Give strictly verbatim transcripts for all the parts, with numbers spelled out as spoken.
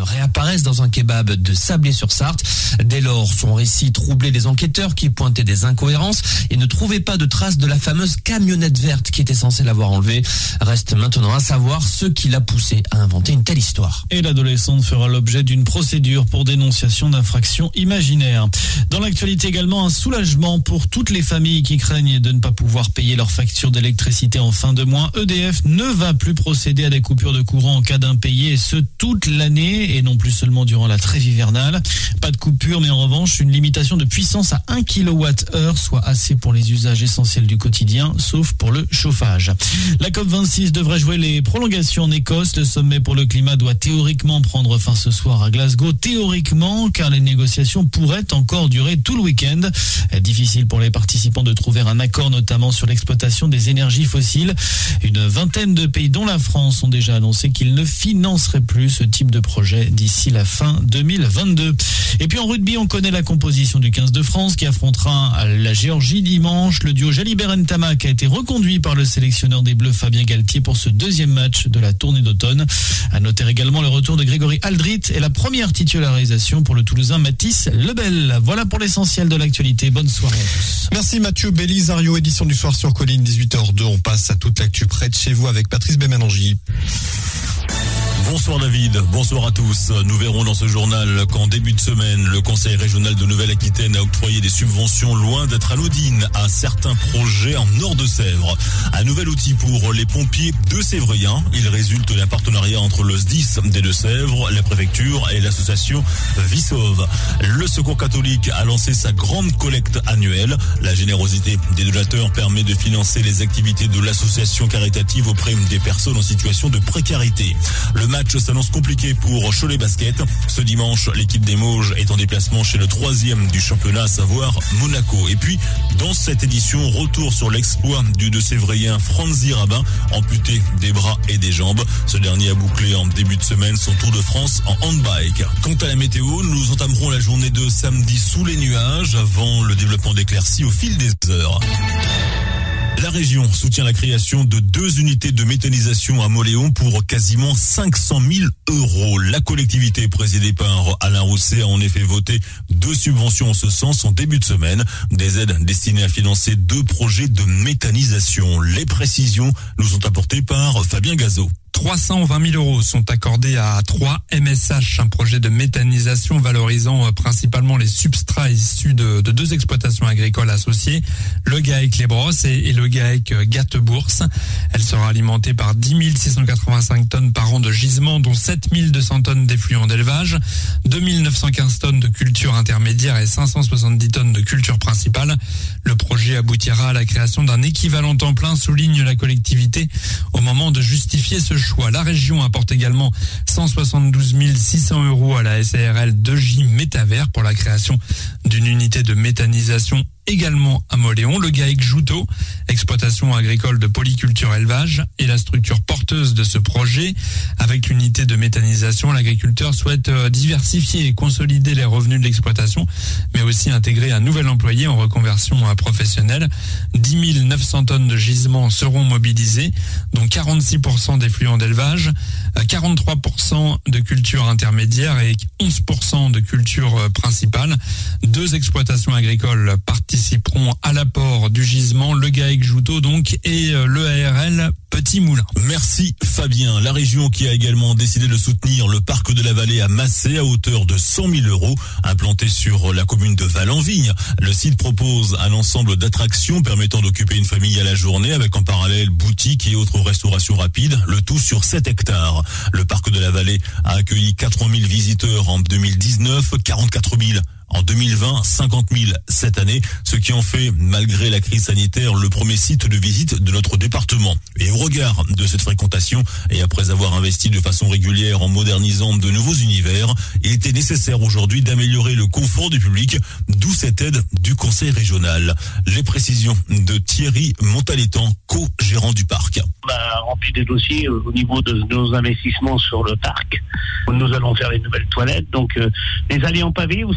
réapparaissent dans un kebab de Sablé-sur-Sarthe. Dès lors, son récit troublait les enquêteurs qui pointaient des incohérences et ne trouvaient pas de traces de la fameuse camionnette verte qui était censée l'avoir enlevée. Reste maintenant à savoir ce qui l'a poussé à inventer une telle histoire. Et l'adolescente fera l'objet d'une procédure pour dénonciation d'infraction imaginaire. Dans l'actualité également, un soulagement pour toutes les familles qui craignent de ne pas pouvoir payer leurs factures d'électricité en fin de mois. E D F ne va plus procéder à des coupures de courant en cas d'impayé, et ce toute l'année et non plus seulement durant la trêve hivernale. Pas de coupure, mais en revanche, une limitation de puissance à un kilowatt-heure, soit assez pour les usages essentiels du quotidien, sauf pour le chauffage. La COP vingt-six devrait jouer les prolongations en Écosse. Le sommet pour le climat doit théoriquement prendre fin ce soir à Glasgow. Théoriquement, car les négociations pourraient encore durer tout le week-end. Difficile pour les participants de trouver un accord, notamment sur l'exploitation des énergies fossiles. Une vingtaine de pays, dont la France, ont déjà annoncé qu'ils ne financeraient plus ce type de projet d'ici la fin deux mille vingt-deux. Et puis en rugby, on connaît la composition du quinze de France qui affrontera la Géorgie dimanche. Le duo Jalibert-Ntamak a été reconduit par le sélectionneur des Bleus Fabien Galtier pour ce deuxième match de la tournée d'automne. À noter également le retour de Grégory Aldrit et la première titularisation pour le Toulousain Mathis Lebel. Voilà pour l'essentiel de l'actualité. Bonne soirée à tous. Merci Mathieu Bélisario, édition du soir sur Colline, dix-huit heures deux. On passe à toute l'actu près de chez vous avec Patrice Bémanangi. Bonsoir David, bonsoir à tous. Nous verrons dans ce journal qu'en début de semaine, le Conseil régional de Nouvelle-Aquitaine a octroyé des subventions loin d'être anodines à certains projets en Nord-de-Sèvres. Un nouvel outil pour les pompiers de Sévriens. Il résulte d'un partenariat entre le S D I S des Deux-Sèvres, la préfecture et l'association Vissauve. Le Secours catholique a lancé sa grande collecte annuelle. La générosité des donateurs permet de financer les activités de l'association caritative auprès des personnes en situation de précarité. Le match s'annonce compliqué pour Cholet Basket. Ce dimanche, l'équipe des Mauges est en déplacement chez le troisième du championnat, à savoir Monaco. Et puis, dans cette édition, retour sur l'exploit du Deux-Sévrien Franzi Rabin, amputé des bras et des jambes. Ce dernier a bouclé en début de semaine son Tour de France en handbike. Quant à la météo, nous entamerons la journée de samedi sous les nuages avant le développement d'éclaircies au fil des heures. La région soutient la création de deux unités de méthanisation à Mauléon pour quasiment cinq cent mille euros. La collectivité présidée par Alain Rousset a en effet voté deux subventions en ce sens en début de semaine. Des aides destinées à financer deux projets de méthanisation. Les précisions nous sont apportées par Fabien Gazot. trois cent vingt mille euros sont accordés à trois M S H, un projet de méthanisation valorisant principalement les substrats issus de, de deux exploitations agricoles associées, le GAEC Les Brosses et, et le GAEC Gattebourse. Elle sera alimentée par dix mille six cent quatre-vingt-cinq tonnes par an de gisements, dont sept mille deux cents tonnes d'effluents d'élevage, deux mille neuf cent quinze tonnes de culture intermédiaire et cinq cent soixante-dix tonnes de culture principale. Le projet aboutira à la création d'un équivalent temps plein, souligne la collectivité, au moment de justifier ce choix. La région apporte également cent soixante-douze mille six cents euros à la S A R L deux J Métavert pour la création d'une unité de méthanisation également à Mauléon. Le GAEC Joutot, exploitation agricole de polyculture élevage, est la structure porteuse de ce projet. Avec l'unité de méthanisation, l'agriculteur souhaite diversifier et consolider les revenus de l'exploitation, mais aussi intégrer un nouvel employé en reconversion professionnelle. dix mille neuf cents tonnes de gisements seront mobilisés, dont quarante-six pour cent d'effluents d'élevage, quarante-trois pour cent de culture intermédiaire et onze pour cent de culture principale. Deux exploitations agricoles participeront à l'apport du gisement, le GAEC Joutot donc et le A R L Petit Moulin. Merci Fabien. La région qui a également décidé de soutenir le parc de la Vallée à Massé à hauteur de cent mille euros, implanté sur la commune de Val-en-Vigne. Le site propose un ensemble d'attractions permettant d'occuper une famille à la journée avec en parallèle boutiques et autres restaurations rapides, le tout sur sept hectares. Le parc de la Vallée a accueilli quatre mille visiteurs en deux mille dix-neuf, quarante-quatre mille en deux mille vingt, cinquante mille cette année, ce qui en fait, malgré la crise sanitaire, le premier site de visite de notre département. Et au regard de cette fréquentation, et après avoir investi de façon régulière en modernisant de nouveaux univers, il était nécessaire aujourd'hui d'améliorer le confort du public, d'où cette aide du conseil régional. Les précisions de Thierry Montaletan, co-gérant du parc. On a rempli des dossiers au niveau de nos investissements sur le parc. Nous allons faire les nouvelles toilettes, donc euh, les allées en pavé aussi.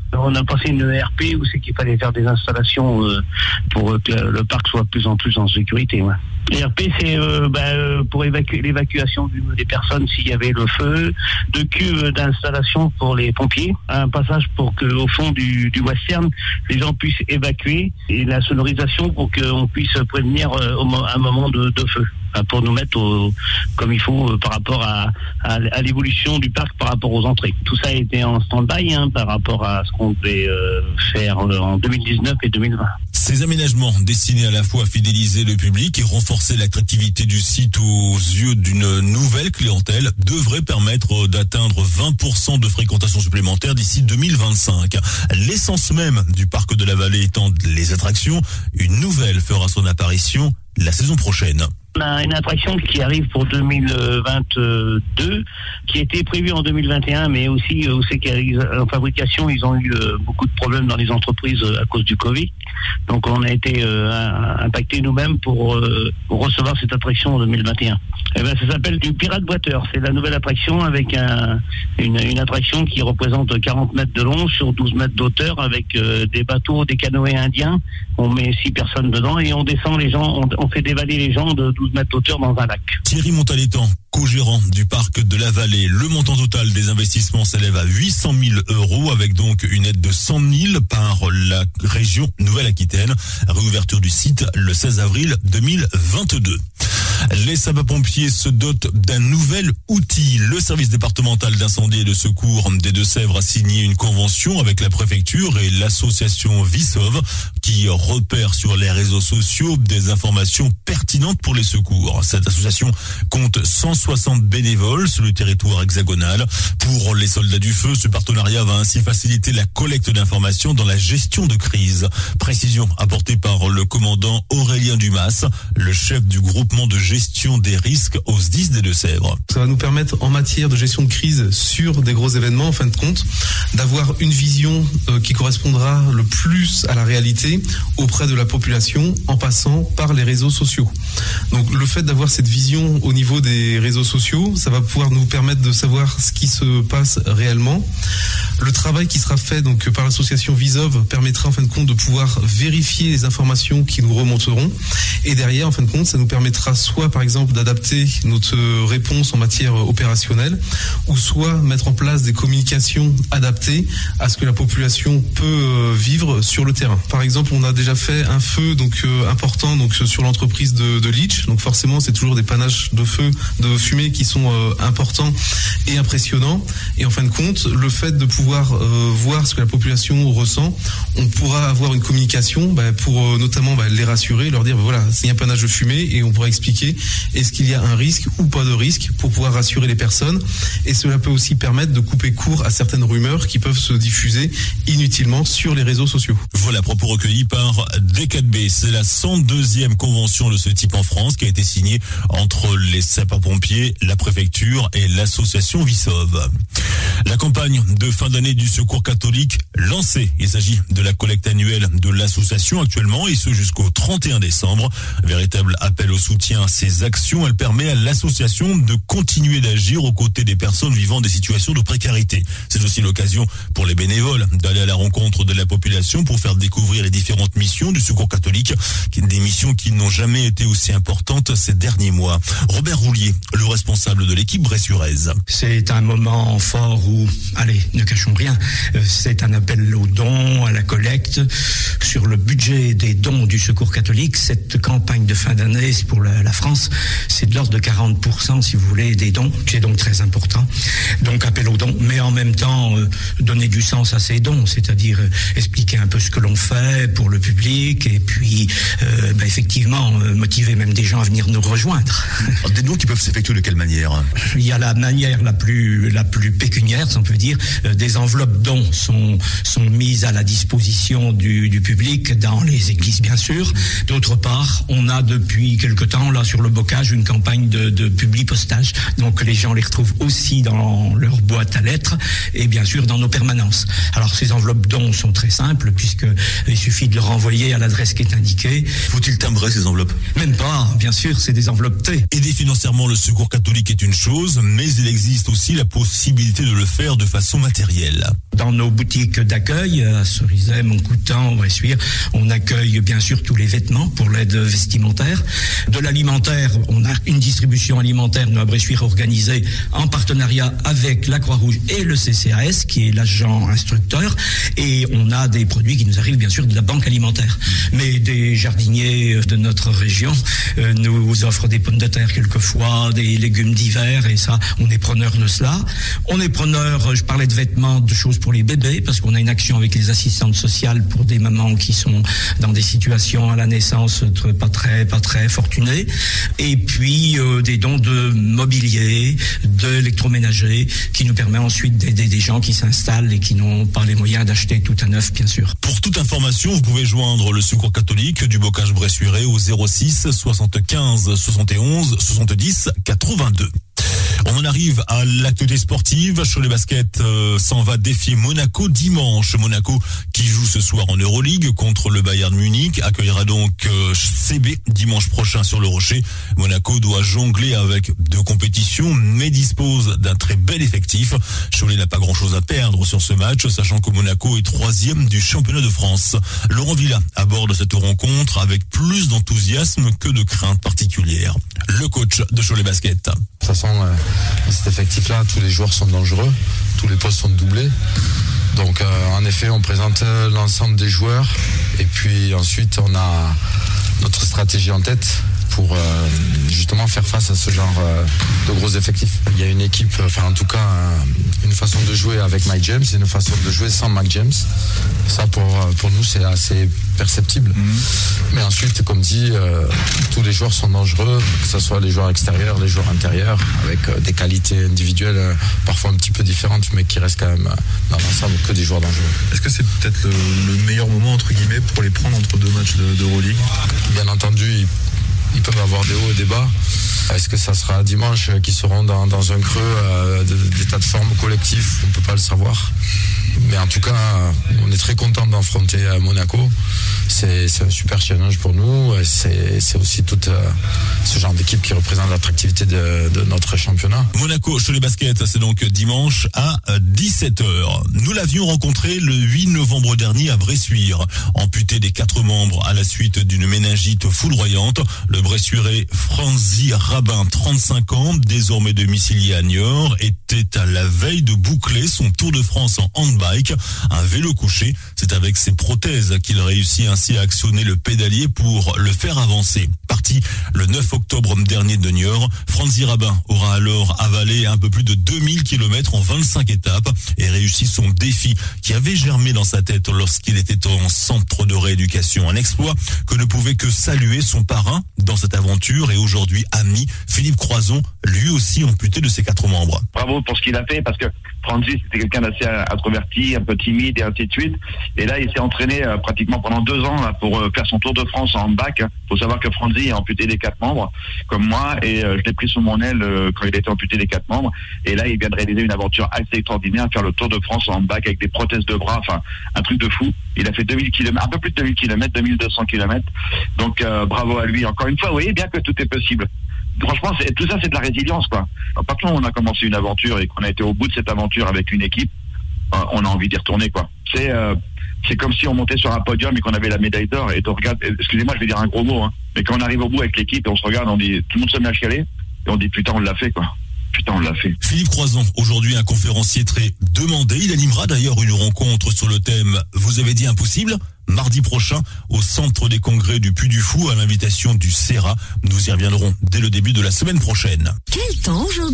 On a passé une E R P où c'est qu'il fallait faire des installations euh, pour que le parc soit de plus en plus en sécurité. Ouais. L'E R P, c'est euh, bah, pour évacuer l'évacuation du, des personnes s'il y avait le feu, de cuves d'installation pour les pompiers, un passage pour qu'au fond du, du western, les gens puissent évacuer, et la sonorisation pour qu'on puisse prévenir euh, au, à un moment de, de feu, pour nous mettre au, comme il faut euh, par rapport à, à, à l'évolution du parc par rapport aux entrées. Tout ça a été en stand-by hein, par rapport à ce qu'on devait euh, faire en deux mille dix-neuf et deux mille vingt. Ces aménagements destinés à la fois à fidéliser le public et renforcer l'attractivité du site aux yeux d'une nouvelle clientèle devraient permettre d'atteindre vingt pour cent de fréquentation supplémentaire d'ici deux mille vingt-cinq. L'essence même du parc de la Vallée étant les attractions, une nouvelle fera son apparition la saison prochaine. On a une attraction qui arrive pour deux mille vingt-deux, qui était prévue en deux mille vingt et un, mais aussi où c'est qu'en fabrication, ils ont eu beaucoup de problèmes dans les entreprises à cause du Covid. Donc on a été euh, impactés nous-mêmes pour, euh, pour recevoir cette attraction en deux mille vingt et un. Eh ben, ça s'appelle du Pirate Water. C'est la nouvelle attraction avec un, une, une attraction qui représente quarante mètres de long sur douze mètres d'auteur avec euh, des bateaux, des canoës indiens. On met six personnes dedans et on descend les gens, on, on fait dévaler les gens de douze mètres d'auteur dans un lac. Thierry Montalétan, co-gérant du parc de la Vallée. Le montant total des investissements s'élève à huit cent mille euros avec donc une aide de cent mille par la région Nouvelle-Aquitaine. Réouverture du site le seize avril deux mille vingt-deux. Les sapeurs-pompiers se dotent d'un nouvel outil. Le service départemental d'incendie et de secours des Deux-Sèvres a signé une convention avec la préfecture et l'association Visov qui repère sur les réseaux sociaux des informations pertinentes pour les secours. Cette association compte cent soixante bénévoles sur le territoire hexagonal. Pour les soldats du feu, ce partenariat va ainsi faciliter la collecte d'informations dans la gestion de crise. Précision apportée par le commandant Aurélien Dumas, le chef du groupement de gestion des risques au S D I S des Deux-Sèvres. Ça va nous permettre en matière de gestion de crise sur des gros événements, en fin de compte, d'avoir une vision euh, qui correspondra le plus à la réalité auprès de la population en passant par les réseaux sociaux. Donc le fait d'avoir cette vision au niveau des réseaux sociaux, ça va pouvoir nous permettre de savoir ce qui se passe réellement. Le travail qui sera fait donc par l'association Visov permettra en fin de compte de pouvoir vérifier les informations qui nous remonteront et derrière en fin de compte ça nous permettra soit par exemple d'adapter notre réponse en matière opérationnelle ou soit mettre en place des communications adaptées à ce que la population peut vivre sur le terrain. Par exemple, on a déjà fait un feu donc euh, important donc sur l'entreprise de, de Litch. Donc forcément, c'est toujours des panaches de feu, de fumée qui sont euh, importants et impressionnants. Et en fin de compte, le fait de pouvoir euh, voir ce que la population ressent, on pourra avoir une communication bah, pour euh, notamment bah, les rassurer, leur dire bah, voilà, c'est un panache de fumée et on pourra expliquer est-ce qu'il y a un risque ou pas de risque pour pouvoir rassurer les personnes. Et cela peut aussi permettre de couper court à certaines rumeurs qui peuvent se diffuser inutilement sur les réseaux sociaux. Voilà, propos recueillis par D quatre B. C'est la cent deuxième convention de ce type en France qui a été signée entre les sapeurs-pompiers, la préfecture et l'association Visov. La campagne de fin d'année du Secours catholique lancée. Il s'agit de la collecte annuelle de l'association actuellement et ce jusqu'au trente et un décembre. Véritable appel au soutien à ces actions. Elle permet à l'association de continuer d'agir aux côtés des personnes vivant des situations de précarité. C'est aussi l'occasion pour les bénévoles d'aller à la rencontre de la population pour faire découvrir les différentes missions du Secours catholique, des missions qui n'ont jamais été aussi importantes ces derniers mois. Robert Roulier, le responsable de l'équipe Bressuraise. C'est un moment fort où, allez, ne cachons rien, c'est un appel aux dons, à la collecte. Sur le budget des dons du Secours catholique, cette campagne de fin d'année pour la, la France, c'est de l'ordre de quarante pour cent, si vous voulez, des dons, qui est donc très important. Donc appel aux dons, mais en même temps, euh, donner du sens à ces dons, c'est-à-dire euh, expliquer un peu ce que l'on fait pour le public et puis euh, bah, effectivement euh, motiver même des gens à venir nous rejoindre. Des dons qui peuvent s'effectuer de quelle manière ? Il y a la manière la plus la plus pécuniaire, si on peut dire. Euh, des enveloppes dons sont sont mises à la disposition du, du public dans les églises, bien sûr. D'autre part, part, on a depuis quelque temps là sur le bocage une campagne de, de publi-postage. Donc les gens les retrouvent aussi dans leur boîte à lettres et bien sûr dans nos permanences. Alors ces enveloppes dons sont très simples puisque il suffit de le renvoyer à l'adresse qui est indiquée. Faut-il timbrer ces enveloppes? Même pas, bien sûr, c'est des enveloppes T. Aider financièrement le Secours catholique est une chose, mais il existe aussi la possibilité de le faire de façon matérielle. Dans nos boutiques d'accueil, à Cerizay, Montcoutan, Bressuire, on accueille bien sûr tous les vêtements pour l'aide vestimentaire. De l'alimentaire, on a une distribution alimentaire, nous à Bressuire, organisée en partenariat avec la Croix-Rouge et le C C A S, qui est l'agent instructeur. Et on a des produits qui nous arrivent bien sûr de la banque alimentaire. Mais des jardiniers de notre région euh, nous offrent des pommes de terre quelquefois, des légumes d'hiver, et ça, on est preneur de cela. On est preneur, je parlais de vêtements, de choses pour les bébés, parce qu'on a une action avec les assistantes sociales pour des mamans qui sont dans des situations à la naissance pas très, pas très fortunées. Et puis euh, des dons de mobilier, d'électroménager, qui nous permet ensuite d'aider des gens qui s'installent et qui n'ont pas les moyens d'acheter tout à neuf, bien sûr. Pour toute information, vous pouvez joindre le Secours catholique du Bocage Bressuire au zéro six soixante-quinze soixante et onze soixante-dix quatre-vingt-deux. On en arrive à l'actualité sportive. Cholet Basket euh, s'en va défier Monaco dimanche. Monaco qui joue ce soir en Euroleague contre le Bayern Munich accueillera donc euh, C B dimanche prochain sur le Rocher. Monaco doit jongler avec deux compétitions mais dispose d'un très bel effectif. Cholet n'a pas grand chose à perdre sur ce match, sachant que Monaco est troisième du championnat de France. Laurent Villa aborde cette rencontre avec plus d'enthousiasme que de crainte particulière. Le coach de Cholet Basket. De toute façon, euh, cet effectif-là, tous les joueurs sont dangereux, tous les postes sont doublés. Donc euh, en effet, on présente l'ensemble des joueurs et puis ensuite on a notre stratégie en tête pour euh, justement faire face à ce genre euh, de gros effectifs. Il y a une équipe, enfin en tout cas euh, une façon de jouer avec Mike James et une façon de jouer sans Mike James. Ça pour, pour nous c'est assez perceptible. Mm-hmm. Mais ensuite, comme dit, euh, tous les joueurs sont dangereux, que ce soit les joueurs extérieurs, les joueurs intérieurs, avec euh, des qualités individuelles euh, parfois un petit peu différentes, mais qui restent quand même euh, dans l'ensemble que des joueurs dangereux. Est-ce que c'est peut-être le, le meilleur moment entre guillemets pour les prendre entre deux matchs de, d'Euroleague? Bien entendu, ils, ils peuvent avoir des hauts et des bas. Est-ce que ça sera dimanche qu'ils seront dans, dans un creux euh, d'état de forme collectif? On ne peut pas le savoir. Mais en tout cas, on est très content d'enfronter Monaco. C'est, c'est un super challenge pour nous. C'est, c'est aussi tout euh, ce genre d'équipe qui représente l'attractivité de, de notre championnat. Monaco, Cholet Basket, c'est donc dimanche à dix-sept heures. Nous l'avions rencontré le huit novembre dernier à Bressuire. Amputé des quatre membres à la suite d'une méningite foudroyante, le Bressuirais Franzi Rabin, trente-cinq ans, désormais domicilié à Niort, était à la veille de boucler son Tour de France en handbike, un vélo couché. C'est avec ses prothèses qu'il réussit ainsi à actionner le pédalier pour le faire avancer. Parti le neuf octobre dernier de Niort, Franzi Rabin aura alors avalé un peu plus de deux mille kilomètres en vingt-cinq étapes et réussi son défi qui avait germé dans sa tête lorsqu'il était en centre de rééducation. Un exploit que ne pouvait que saluer son parrain dans cette aventure et aujourd'hui ami, Philippe Croison, lui aussi amputé de ses quatre membres. Bravo pour ce qu'il a fait parce que Franzi c'était quelqu'un d'assez introverti, un peu timide et ainsi de suite. Et là il s'est entraîné euh, pratiquement pendant deux ans là, pour euh, faire son Tour de France en bac. Il faut savoir que Franzi est amputé des quatre membres comme moi et euh, je l'ai pris sous mon aile euh, quand il était amputé des quatre membres. Et là il vient de réaliser une aventure assez extraordinaire, faire le Tour de France en bac avec des prothèses de bras, enfin un truc de fou. Il a fait deux mille kilomètres, un peu plus de deux mille kilomètres, deux mille deux cents kilomètres. Donc euh, bravo à lui. Encore une fois, vous voyez bien que tout est possible. Franchement, c'est, tout ça, c'est de la résilience, quoi. À partir du moment où on a commencé une aventure et qu'on a été au bout de cette aventure avec une équipe, euh, on a envie d'y retourner, quoi. C'est, euh, c'est comme si on montait sur un podium et qu'on avait la médaille d'or et on regarde, excusez-moi, je vais dire un gros mot, hein, mais quand on arrive au bout avec l'équipe et on se regarde, on dit, tout le monde se met à chialer et on dit, putain, on l'a fait, quoi. Putain, on l'a fait. Philippe Croison, aujourd'hui un conférencier très demandé. Il animera d'ailleurs une rencontre sur le thème « Vous avez dit impossible ?» mardi prochain au centre des congrès du Puy du Fou à l'invitation du C E R A. Nous y reviendrons dès le début de la semaine prochaine. Quel temps aujourd'hui ?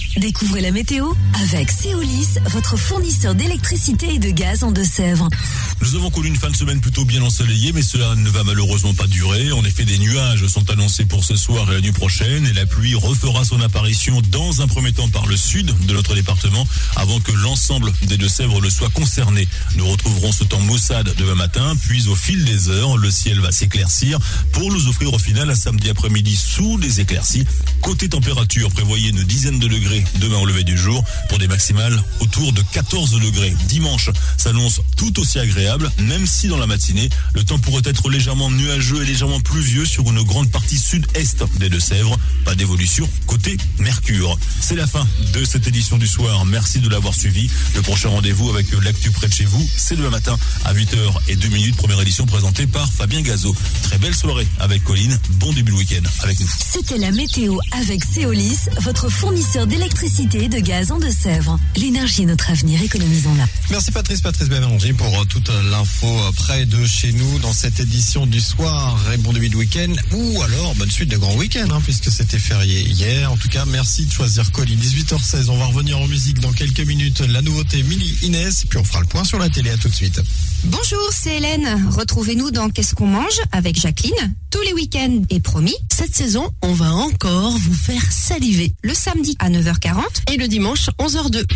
Découvrez la météo avec Céolis, votre fournisseur d'électricité et de gaz en Deux-Sèvres. Nous avons connu une fin de semaine plutôt bien ensoleillée, mais cela ne va malheureusement pas durer. En effet, des nuages sont annoncés pour ce soir et la nuit prochaine, et la pluie refera son apparition dans un premier temps par le sud de notre département, avant que l'ensemble des Deux-Sèvres le soit concerné. Nous retrouverons ce temps maussade demain matin, puis au fil des heures, le ciel va s'éclaircir pour nous offrir au final un samedi après-midi sous les éclaircies. Côté température, prévoyez une dizaine de degrés demain au lever du jour pour des maximales autour de quatorze degrés. Dimanche s'annonce tout aussi agréable, même si dans la matinée, le temps pourrait être légèrement nuageux et légèrement pluvieux sur une grande partie sud-est des Deux-Sèvres. Pas d'évolution côté Mercure. C'est la fin de cette édition du soir. Merci de l'avoir suivi. Le prochain rendez-vous avec l'actu près de chez vous, c'est demain matin à huit heures zéro deux, première édition présentée par Fabien Gazot. Très belle soirée avec Colline. Bon début de week-end avec nous. C'était la météo avec Céolis, votre fournisseur d'électricité et de gaz en Deux-Sèvres. L'énergie est notre avenir, économisons-la. Merci Patrice, Patrice Bélanger pour toute l'info près de chez nous dans cette édition du soir. Et bon début de week-end, ou alors bonne suite de grand week-end, hein, puisque c'était férié hier. En tout cas, merci de choisir Colline. dix-huit heures seize, on va revenir en musique dans quelques minutes. La nouveauté Mini Inès, puis on fera le point sur la télé. À tout de suite. Bonjour, c'est Hélène. Retrouvez-nous dans Qu'est-ce qu'on mange avec Jacqueline tous les week-ends. Et promis, cette saison, on va encore vous faire saliver. Le samedi à neuf heures quarante et le dimanche onze heures deux.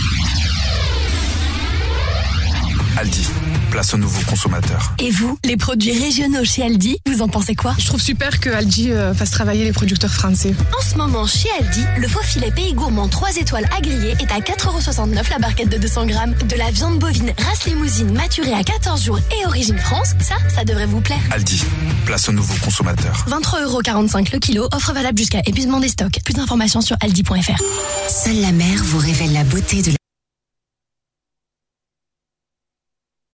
Aldi, place aux nouveaux consommateurs. Et vous, les produits régionaux chez Aldi, vous en pensez quoi? Je trouve super que Aldi euh, fasse travailler les producteurs français. En ce moment, chez Aldi, le faux filet Pays Gourmand trois étoiles à griller est à quatre euros soixante-neuf la barquette de deux cents grammes. De la viande bovine race limousine maturée à quatorze jours et origine France, ça, ça devrait vous plaire. Aldi, place aux nouveaux consommateurs. vingt-trois euros quarante-cinq le kilo, offre valable jusqu'à épuisement des stocks. Plus d'informations sur aldi point f r. Seule la mer vous révèle la beauté de